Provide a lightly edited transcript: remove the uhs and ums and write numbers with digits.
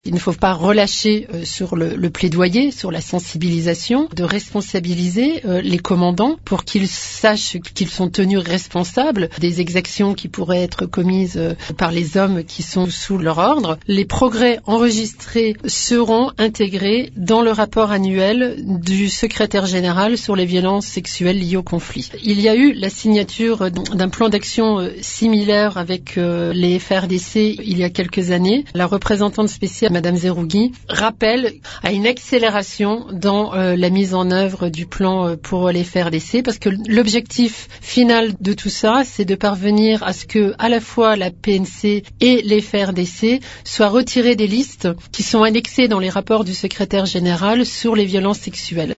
Il ne faut pas relâcher sur le plaidoyer, sur la sensibilisation, de responsabiliser les commandants pour qu'ils sachent qu'ils sont tenus responsables des exactions qui pourraient être commises par les hommes qui sont sous leur ordre. Les progrès enregistrés seront intégrés dans le rapport annuel du secrétaire général sur les violences sexuelles liées au conflit. Il y a eu la signature d'un plan d'action similaire avec les FARDC il y a quelques années. La représentante spéciale, Madame Zerougui, rappelle à une accélération dans la mise en œuvre du plan pour les FARDC, parce que l'objectif final de tout ça, c'est de parvenir à ce que à la fois la PNC et les FARDC soient retirés des listes qui sont annexées dans les rapports du secrétaire général sur les violences sexuelles.